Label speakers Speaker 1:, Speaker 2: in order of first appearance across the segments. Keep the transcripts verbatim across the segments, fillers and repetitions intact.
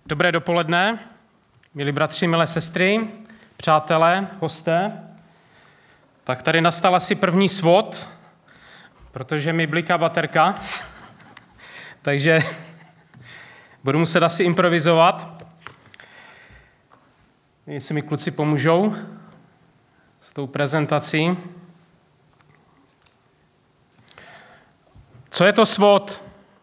Speaker 1: Dobré dopoledne, milí bratři, milé sestry, přátelé, hosté. Tak tady nastal asi první svod, protože mi bliká baterka, takže budu muset asi improvizovat. Jestli mi kluci pomůžou s tou prezentací. Co je to svod?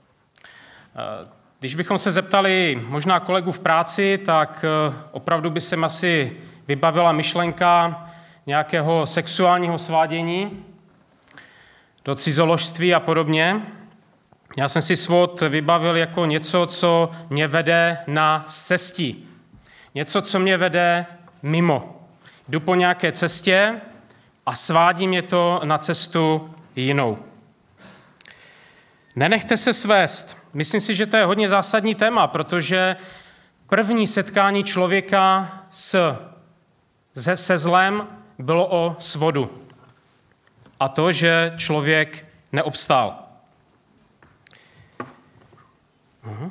Speaker 1: Když bychom se zeptali možná kolegů v práci, tak opravdu by se asi vybavila myšlenka nějakého sexuálního svádění do cizoložství a podobně. Já jsem si svod vybavil jako něco, co mě vede na cestě. Něco, co mě vede mimo. Jdu po nějaké cestě a svádí mě to na cestu jinou. Nenechte se svést. Myslím si, že to je hodně zásadní téma, protože první setkání člověka s, se, se zlem bylo o svodu. A to, že člověk neobstál. Uhum.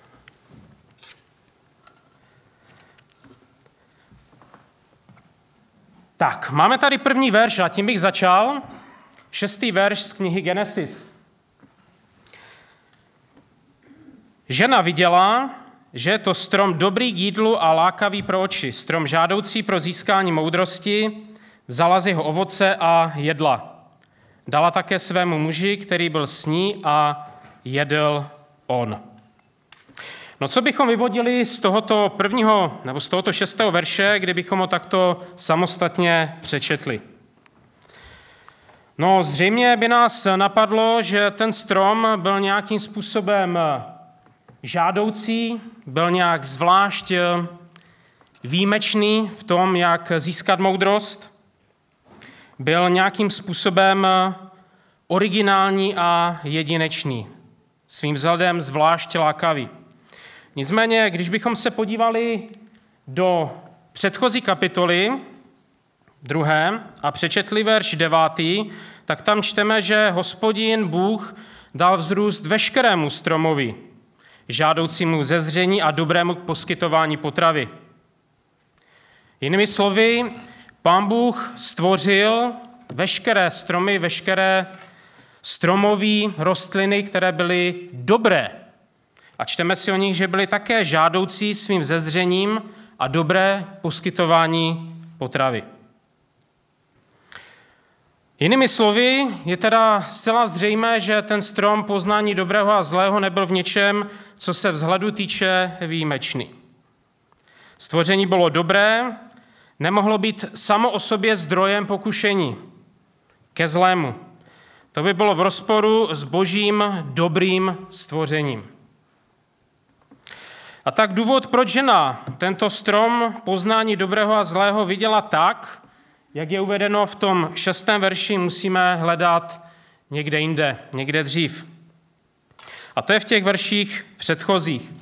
Speaker 1: Tak, máme tady první verš a tím bych začal. Šestý verš z knihy Genesis. Žena viděla, že je to strom dobrý k jídlu a lákavý pro oči, strom žádoucí pro získání moudrosti, vzala z jeho ovoce a jedla. Dala také svému muži, který byl s ní, a jedl on. No co bychom vyvodili z tohoto prvního, nebo z tohoto šestého verše, kdybychom ho takto samostatně přečetli? No zřejmě by nás napadlo, že ten strom byl nějakým způsobem žádoucí, byl nějak zvlášť výjimečný v tom, jak získat moudrost, byl nějakým způsobem originální a jedinečný, svým vzhledem zvlášť lákavý. Nicméně, když bychom se podívali do předchozí kapitoly, druhé, a přečetli verš devátý, tak tam čteme, že Hospodin Bůh dal vzrůst veškerému stromovi, žádoucímu zezření a dobrému k poskytování potravy. Jinými slovy, Pán Bůh stvořil veškeré stromy, veškeré stromové rostliny, které byly dobré. A čteme si o nich, že byly také žádoucí svým zezřením a dobré poskytování potravy. Jinými slovy, je teda zcela zřejmé, že ten strom poznání dobrého a zlého nebyl v něčem, co se vzhledu týče, výjimečný. Stvoření bylo dobré, nemohlo být samo o sobě zdrojem pokušení ke zlému. To by bylo v rozporu s božím dobrým stvořením. A tak důvod, proč žena tento strom poznání dobrého a zlého viděla tak, jak je uvedeno v tom šestém verši, musíme hledat někde jinde, někde dřív. A to je v těch verších předchozích.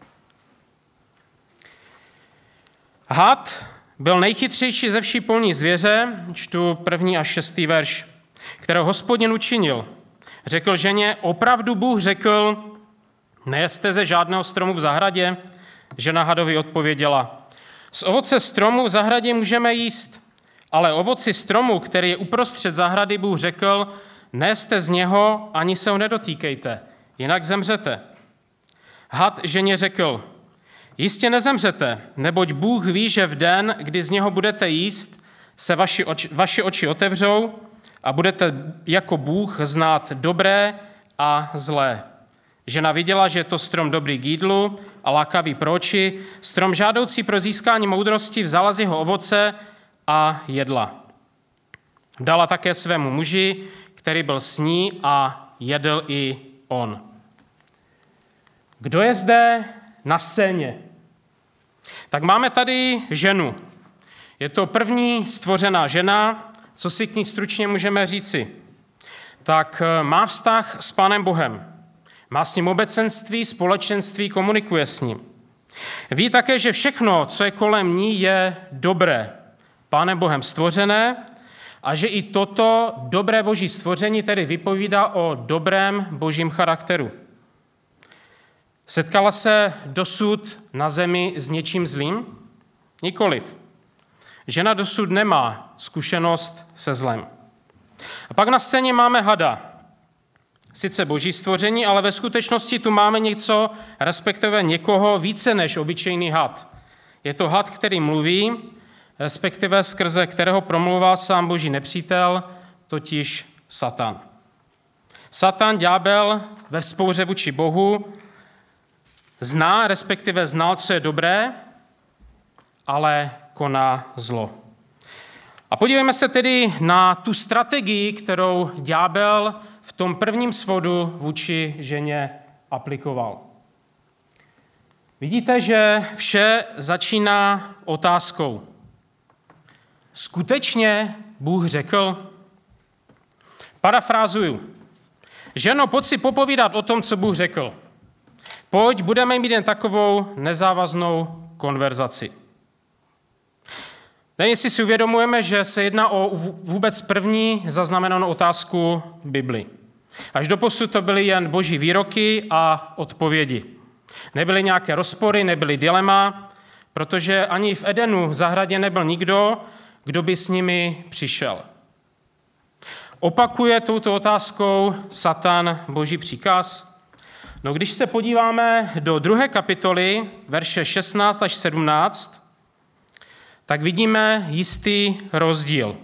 Speaker 1: Had byl nejchytřejší ze vší polní zvěře, čtu první až šestý verš, kterého Hospodin učinil. Řekl ženě, opravdu Bůh řekl, nejeste ze žádného stromu v zahradě? Žena hadovi odpověděla, z ovoce stromu v zahradě můžeme jíst, ale ovoci stromu, který je uprostřed zahrady, Bůh řekl, nejeste z něho, ani se ho nedotýkejte, jinak zemřete. Had ženě řekl, jistě nezemřete, neboť Bůh ví, že v den, kdy z něho budete jíst, se vaši oči, vaši oči otevřou a budete jako Bůh znát dobré a zlé. Žena viděla, že je to strom dobrý k jídlu a lákavý pro oči, strom žádoucí pro získání moudrosti, vzala z jeho ovoce a jedla. Dala také svému muži, který byl s ní, a jedl i on. Kdo je zde na scéně? Tak máme tady ženu. Je to první stvořená žena, co si k ní stručně můžeme říci. Tak má vztah s Pánem Bohem. Má s ním obecenství, společenství, komunikuje s ním. Ví také, že všechno, co je kolem ní, je dobré, Pánem Bohem stvořené, a že i toto dobré boží stvoření tedy vypovídá o dobrém božím charakteru. Setkala se dosud na zemi s něčím zlým? Nikoliv. Žena dosud nemá zkušenost se zlem. A pak na scéně máme hada. Sice boží stvoření, ale ve skutečnosti tu máme něco, respektive někoho více než obyčejný had. Je to had, který mluví, respektive skrze kterého promluvá sám boží nepřítel, totiž Satan. Satan, ďábel, ve vzpouře vůči Bohu, zná, respektive znal, co je dobré, ale koná zlo. A podívejme se tedy na tu strategii, kterou ďábel v tom prvním svodu vůči ženě aplikoval. Vidíte, že vše začíná otázkou. Skutečně Bůh řekl? Parafrázuju. Ženo, pojď si popovídat o tom, co Bůh řekl. Pojď, budeme mít jen takovou nezávaznou konverzaci. Nevím, jestli si uvědomujeme, že se jedná o vůbec první zaznamenanou otázku v Bibli. Až doposud to byly jen boží výroky a odpovědi. Nebyly nějaké rozpory, nebyly dilema, protože ani v Edenu v zahradě nebyl nikdo, kdo by s nimi přišel. Opakuje touto otázkou Satan boží příkaz? No, když se podíváme do druhé kapitoly, verše šestnáct až sedmnáct, tak vidíme jistý rozdíl.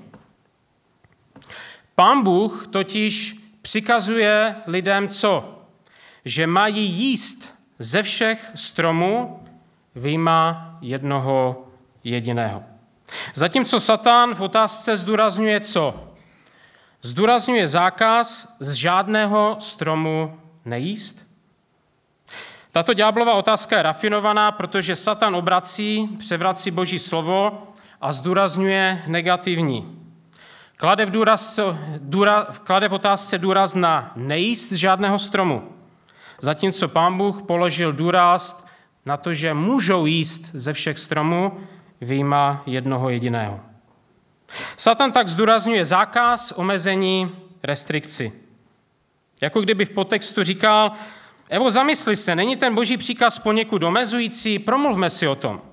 Speaker 1: Pán Bůh totiž přikazuje lidem co? Že mají jíst ze všech stromů vyjma jednoho jediného. Zatímco Satan v otázce zdůrazňuje co? Zdůrazňuje zákaz z žádného stromu nejíst. Tato ďáblova otázka je rafinovaná, protože Satan obrací, převrací boží slovo a zdůrazňuje negativní. Klade v, důraz, důra, klade v otázce důraz na nejíst z žádného stromu, zatímco Pán Bůh položil důraz na to, že můžou jíst ze všech stromů vyjma jednoho jediného. Satan tak zdůrazňuje zákaz, omezení, restrikci. Jako kdyby v podtextu říkal, Evo, zamysli se, není ten boží příkaz poněkud omezující, promluvme si o tom.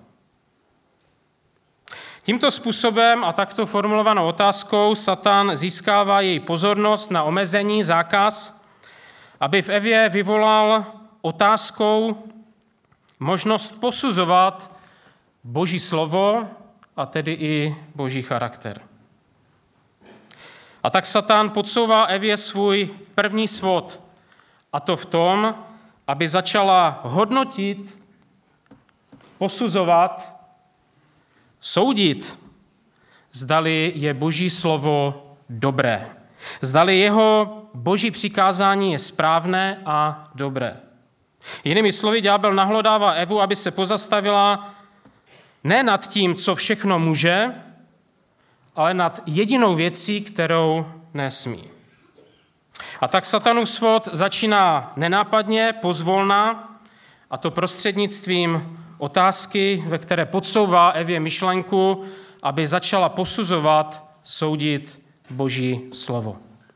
Speaker 1: Tímto způsobem a takto formulovanou otázkou Satan získává její pozornost na omezení, zákaz, aby v Evě vyvolal otázkou možnost posuzovat boží slovo a tedy i boží charakter. A tak Satan podsouvá Evě svůj první svod, a to v tom, aby začala hodnotit, posuzovat, soudit, zdali je boží slovo dobré. Zdali jeho boží přikázání je správné a dobré. Jinými slovy, ďábel nahlodává Evu, aby se pozastavila ne nad tím, co všechno může, ale nad jedinou věcí, kterou nesmí. A tak Satanův svod začíná nenápadně, pozvolna, a to prostřednictvím otázky, ve které podsouvá Evě myšlenku, aby začala posuzovat, soudit boží slovo.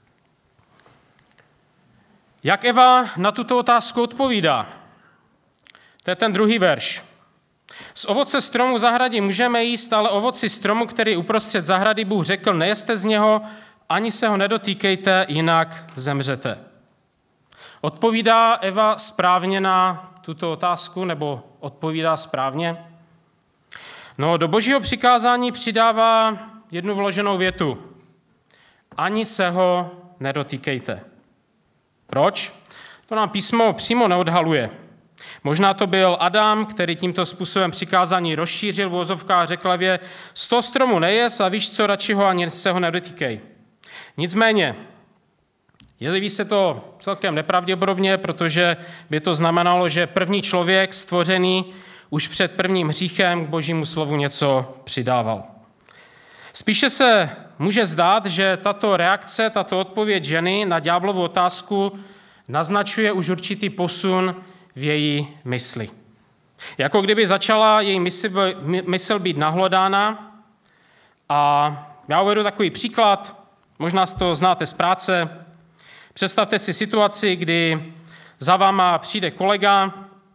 Speaker 1: Jak Eva na tuto otázku odpovídá? To je ten druhý verš. Z ovoce stromu v zahradě můžeme jíst, ale ovoci stromu, který uprostřed zahrady Bůh řekl, nejeste z něho, ani se ho nedotýkejte, jinak zemřete. Odpovídá Eva správně na tuto otázku, nebo odpovídá správně? No, do božího přikázání přidává jednu vloženou větu. Ani se ho nedotýkejte. Proč? To nám písmo přímo neodhaluje. Možná to byl Adam, který tímto způsobem přikázání rozšířil v uvozovkách a řekl Evě, z toho stromu nejes a víš co, radši ho ani se ho nedotýkej. Nicméně, jeví se to celkem nepravděpodobně, protože by to znamenalo, že první člověk stvořený už před prvním hříchem k božímu slovu něco přidával. Spíše se může zdát, že tato reakce, tato odpověď ženy na ďáblovu otázku naznačuje už určitý posun v její mysli. Jako kdyby začala její mysl, mysl být nahlodána a já uvedu takový příklad, možná to znáte z práce. Představte si situaci, kdy za váma přijde kolega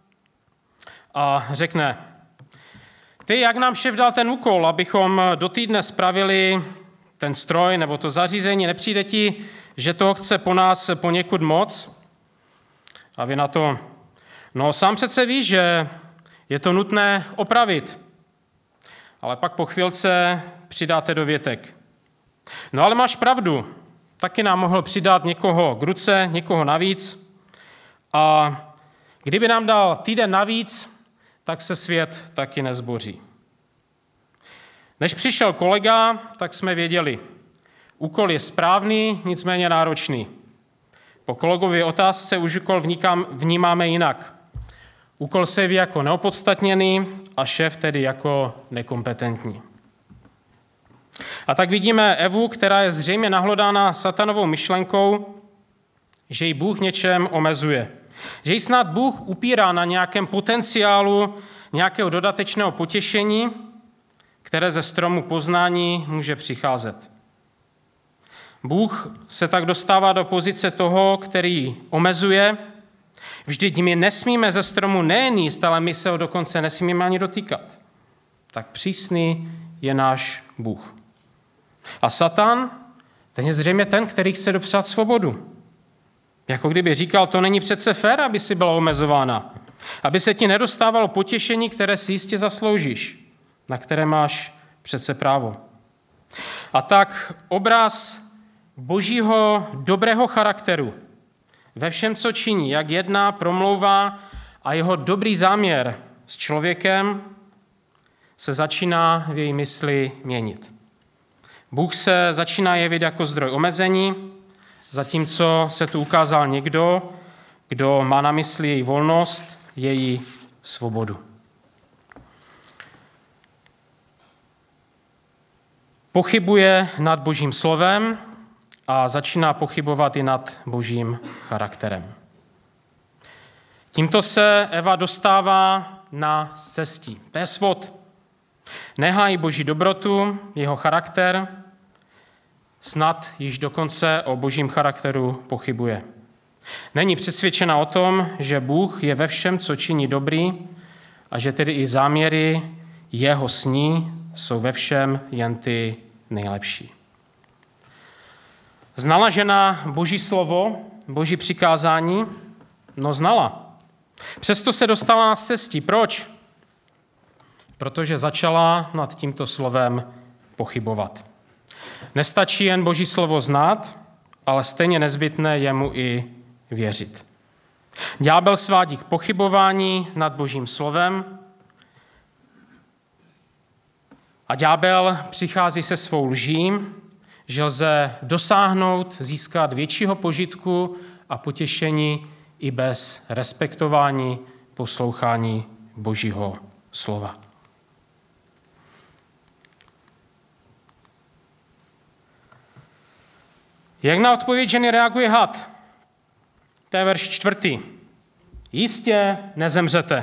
Speaker 1: a řekne, ty, jak nám šéf dal ten úkol, abychom do týdne spravili ten stroj nebo to zařízení, nepřijde ti, že toho chce po nás poněkud moc? A vy na to, no sám přece víš, že je to nutné opravit. Ale pak po chvilce přidáte dovětek. No ale máš pravdu, taky nám mohl přidat někoho k ruce, někoho navíc. A kdyby nám dal týden navíc, tak se svět taky nezboří. Než přišel kolega, tak jsme věděli, úkol je správný, nicméně náročný. Po kolegově otázce už úkol vnímáme jinak. Úkol se jeví jako neopodstatněný a šéf tedy jako nekompetentní. A tak vidíme Evu, která je zřejmě nahlodána satanovou myšlenkou, že ji Bůh v něčem omezuje. Že ji snad Bůh upírá na nějakém potenciálu nějakého dodatečného potěšení, které ze stromu poznání může přicházet. Bůh se tak dostává do pozice toho, který omezuje. Vždyť my nesmíme ze stromu nejen jíst, ale my se ho dokonce nesmíme ani dotýkat. Tak přísný je náš Bůh. A Satan, ten je zřejmě ten, který chce dopřát svobodu. Jako kdyby říkal, to není přece fér, aby si byla omezována. Aby se ti nedostávalo potěšení, které si jistě zasloužíš, na které máš přece právo. A tak obraz Božího dobrého charakteru ve všem, co činí, jak jedná, promlouvá a jeho dobrý záměr s člověkem se začíná v její mysli měnit. Bůh se začíná jevit jako zdroj omezení, zatímco se tu ukázal někdo, kdo má na mysli její volnost, její svobodu. Pochybuje nad Božím slovem a začíná pochybovat i nad Božím charakterem. Tímto se Eva dostává na scestí. To je svod. Nehájí Boží dobrotu, jeho charakter, snad již dokonce o Božím charakteru pochybuje. Není přesvědčena o tom, že Bůh je ve všem, co činí dobrý, a že tedy i záměry jeho s ní jsou ve všem jen ty nejlepší. Znala žena Boží slovo, Boží přikázání? No znala. Přesto se dostala na cestí. Proč? Protože začala nad tímto slovem pochybovat. Nestačí jen Boží slovo znát, ale stejně nezbytné je mu i věřit. Ďábel svádí k pochybování nad Božím slovem a ďábel přichází se svou lží, že lze dosáhnout, získat většího požitku a potěšení i bez respektování, poslouchání Božího slova. Jak na odpověď ženy reaguje had? To je verš čtvrtý. Jistě nezemřete.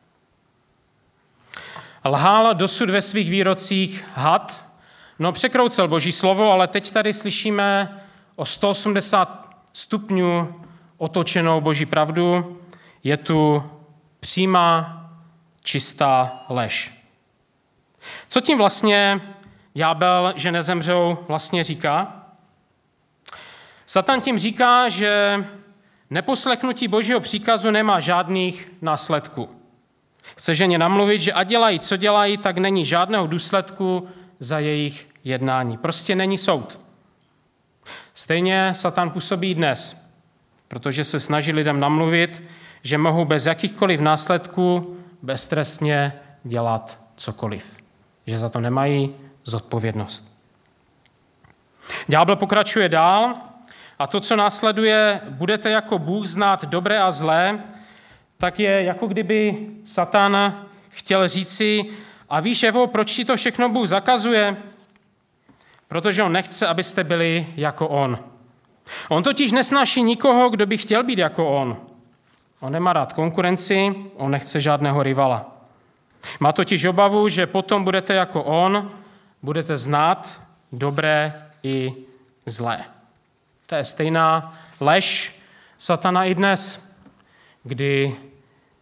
Speaker 1: Lhal dosud ve svých výrocích had, no překroucel Boží slovo, ale teď tady slyšíme o sto osmdesát stupňů otočenou Boží pravdu. Je tu přímá, čistá lež. Co tím vlastně ďábel, že nezemřou, vlastně říká? Satan tím říká, že neposlechnutí Božího příkazu nemá žádných následků. Chce ženě namluvit, že ať dělají, co dělají, tak není žádného důsledku za jejich jednání. Prostě není soud. Stejně Satan působí dnes, protože se snaží lidem namluvit, že mohou bez jakýchkoliv následků beztrestně dělat cokoliv. Že za to nemají zodpovědnost. Ďábel pokračuje dál a to, co následuje, budete jako Bůh znát dobré a zlé, tak je jako kdyby Satan chtěl říci, a víš, Evo, proč ti to všechno Bůh zakazuje? Protože on nechce, abyste byli jako on. On totiž nesnáší nikoho, kdo by chtěl být jako on. On nemá rád konkurenci, on nechce žádného rivala. Má totiž obavu, že potom budete jako on, budete znát dobré i zlé. To je stejná lež Satana i dnes, kdy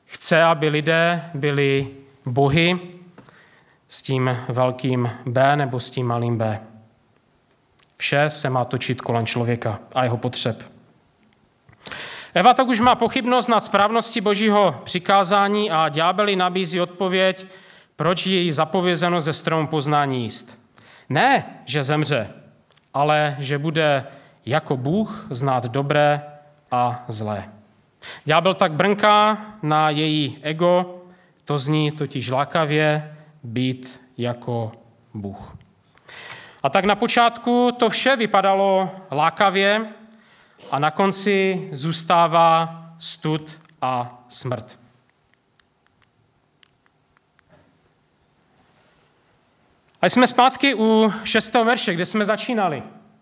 Speaker 1: chce, aby lidé byli bohy s tím velkým B nebo s tím malým b. Vše se má točit kolem člověka a jeho potřeb. Eva tak už má pochybnost nad správností Božího přikázání a ďábel jí nabízí odpověď, proč je jí zapovězeno ze stromu poznání jíst. Ne, že zemře, ale že bude jako Bůh znát dobré a zlé. Ďábel tak brnká na její ego, to zní totiž lákavě být jako Bůh. A tak na počátku to vše vypadalo lákavě a na konci zůstává stud a smrt. A jsme zpátky u šestého verše, kde jsme začínali.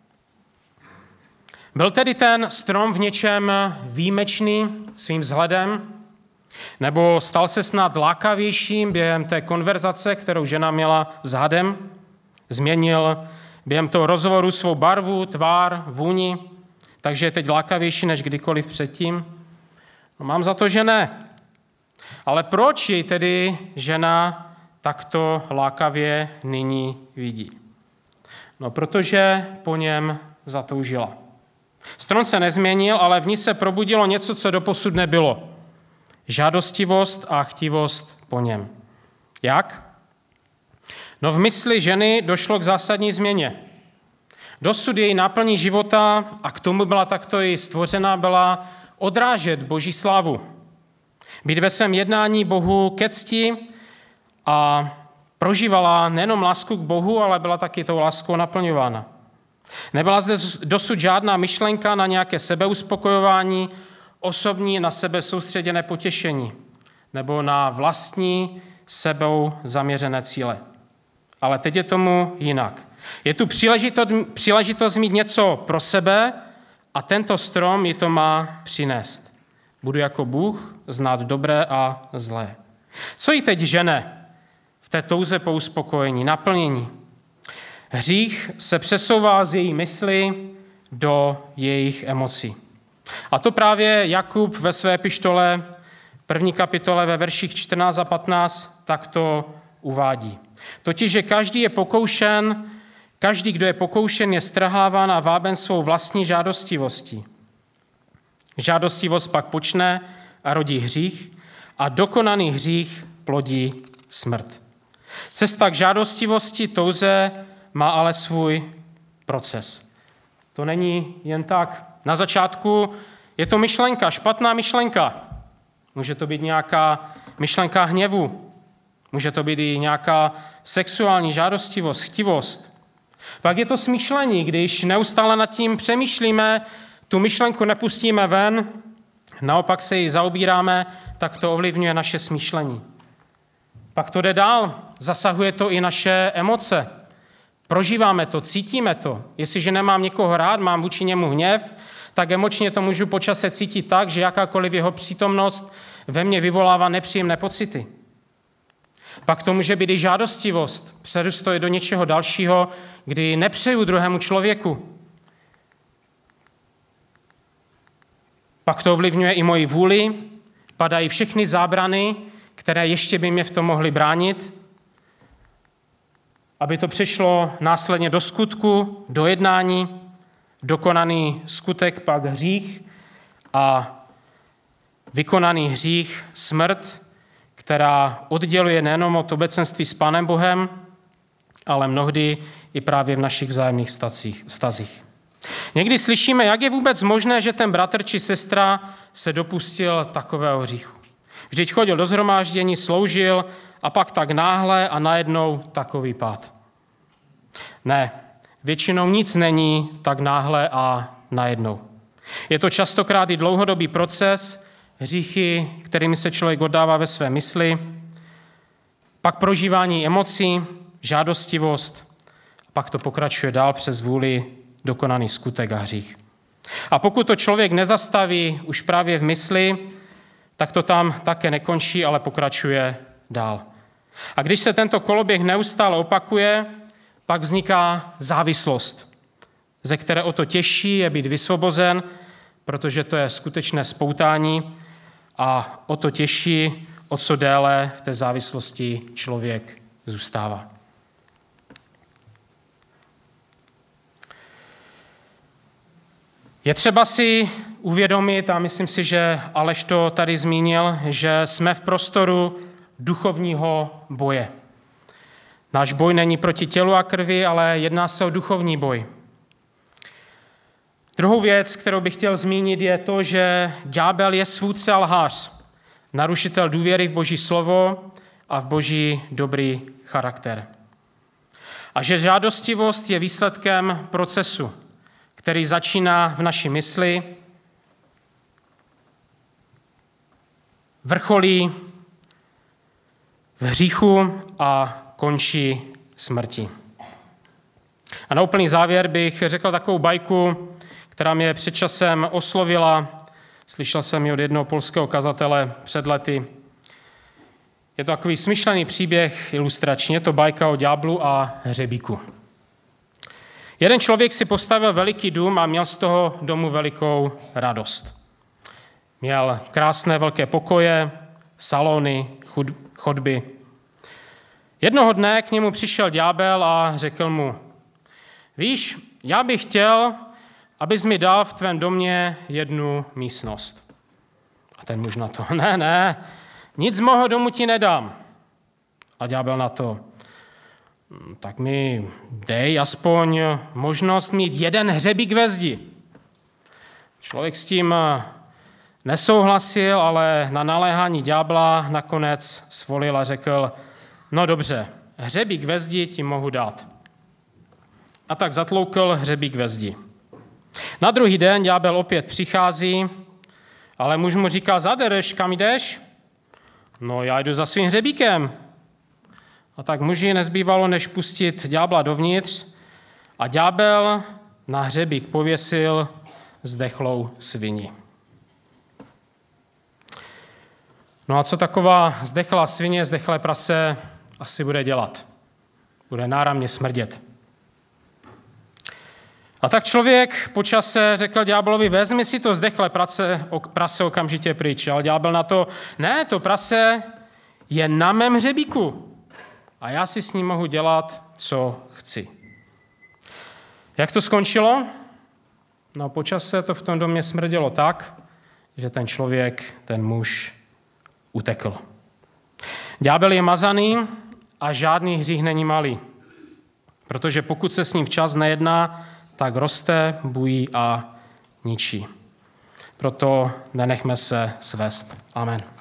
Speaker 1: Byl tedy ten strom v něčem výjimečný svým vzhledem, nebo stal se snad lákavějším během té konverzace, kterou žena měla s hadem? Změnil během toho rozhovoru svou barvu, tvár, vůni, takže je teď lákavější než kdykoliv předtím? No, mám za to, že ne. Ale proč jej tedy žena takto lákavě nyní vidí? No, protože po něm zatoužila. Strom se nezměnil, ale v ní se probudilo něco, co doposud nebylo. Žádostivost a chtivost po něm. Jak? No, v mysli ženy došlo k zásadní změně. Dosud její náplní života, a k tomu byla takto i stvořena, byla odrážet Boží slávu. Být ve svém jednání Bohu ke cti a prožívala nejenom lásku k Bohu, ale byla taky tou láskou naplňována. Nebyla zde dosud žádná myšlenka na nějaké sebeuspokojování, osobní na sebe soustředěné potěšení nebo na vlastní sebou zaměřené cíle. Ale teď je tomu jinak. Je tu příležitost, příležitost mít něco pro sebe a tento strom ji to má přinést. Budu jako Bůh znát dobré a zlé. Co jí teď žene v té touze po uspokojení, naplnění? Hřích se přesouvá z její mysli do jejich emocí. A to právě Jakub ve své epištole, první kapitole ve verších čtrnáct a patnáct, takto uvádí. Totiž, že každý je pokoušen, každý, kdo je pokoušen, je strháván a váben svou vlastní žádostivostí. Žádostivost pak počne a rodí hřích a dokonaný hřích plodí smrt. Cesta k žádostivosti, touze má ale svůj proces. To není jen tak. Na začátku je to myšlenka, špatná myšlenka. Může to být nějaká myšlenka hněvu. Může to být i nějaká sexuální žádostivost, chtivost. Pak je to smýšlení, když neustále nad tím přemýšlíme, tu myšlenku nepustíme ven, naopak se ji zaobíráme, tak to ovlivňuje naše smýšlení. Pak to jde dál, zasahuje to i naše emoce. Prožíváme to, cítíme to. Jestliže nemám někoho rád, mám vůči němu hněv, tak emočně to můžu po čase cítit tak, že jakákoliv jeho přítomnost ve mně vyvolává nepříjemné pocity. Pak to může být i žádostivost. Přerůst je do něčeho dalšího, kdy nepřeju druhému člověku. Pak to ovlivňuje i moji vůli, padají všechny zábrany, které ještě by mě v tom mohly bránit, aby to přešlo následně do skutku, do jednání, dokonaný skutek pak hřích a vykonaný hřích smrt, která odděluje nejenom od obecenství s Pánem Bohem, ale mnohdy i právě v našich vzájemných vztazích. Někdy slyšíme, jak je vůbec možné, že ten bratr či sestra se dopustil takového hříchu. Vždyť chodil do shromáždění, sloužil a pak tak náhle a najednou takový pád. Ne, většinou nic není tak náhle a najednou. Je to častokrát i dlouhodobý proces, hříchy, kterými se člověk oddává ve své mysli, pak prožívání emocí, žádostivost, a pak to pokračuje dál přes vůli, dokonaný skutek a hřích. A pokud to člověk nezastaví už právě v mysli, tak to tam také nekončí, ale pokračuje dál. A když se tento koloběh neustále opakuje, pak vzniká závislost, ze které o to těžší je být vysvobozen, protože to je skutečné spoutání a o to těžší, o co déle v té závislosti člověk zůstává. Je třeba si uvědomit, a myslím si, že Aleš to tady zmínil, že jsme v prostoru duchovního boje. Náš boj není proti tělu a krvi, ale jedná se o duchovní boj. Druhou věc, kterou bych chtěl zmínit, je to, že ďábel je svůdce a lhář, narušitel důvěry v Boží slovo a v Boží dobrý charakter. A že žádostivost je výsledkem procesu, který začíná v naší mysli, vrcholí v hříchu a končí smrtí. A na úplný závěr bych řekl takovou bajku, která mě před časem oslovila. Slyšel jsem ji od jednoho polského kazatele před lety. Je to takový smyšlený příběh ilustrační. Je to bajka o ďáblu a hřebíku. Jeden člověk si postavil veliký dům a měl z toho domu velikou radost. Měl krásné velké pokoje, salony, chodby. Jednoho dne k němu přišel ďábel a řekl mu: víš, já bych chtěl, abys mi dal v tvém domě jednu místnost. A ten muž na to: ne, ne, nic z mého domu ti nedám. A ďábel na to: tak mi dej aspoň možnost mít jeden hřebík ve zdi. Člověk s tím nesouhlasil, ale na naléhání ďábla nakonec svolil a řekl: no dobře, hřebík ve zdi ti mohu dát. A tak zatloukl hřebík ve zdi. Na druhý den ďábel opět přichází, ale muž mu říká: zadrž, kam jdeš? No já jdu za svým hřebíkem. A tak muži nezbývalo, než pustit ďábla dovnitř, a ďábel na hřebík pověsil zdechlou svini. No a co taková zdechlá svině, zdechlé prase asi bude dělat? Bude náramně smrdět. A tak člověk po čase řekl ďáblovi: vezmi si to zdechlé prase, prase okamžitě pryč. Ale ďábel na to: ne, to prase je na mém hřebíku a já si s ním mohu dělat, co chci. Jak to skončilo? No po čase to v tom domě smrdělo tak, že ten člověk, ten muž, utekl. Ďábel je mazaný a žádný hřích není malý, protože pokud se s ním včas nejedná, tak roste, bují a ničí. Proto nenechme se svést. Amen.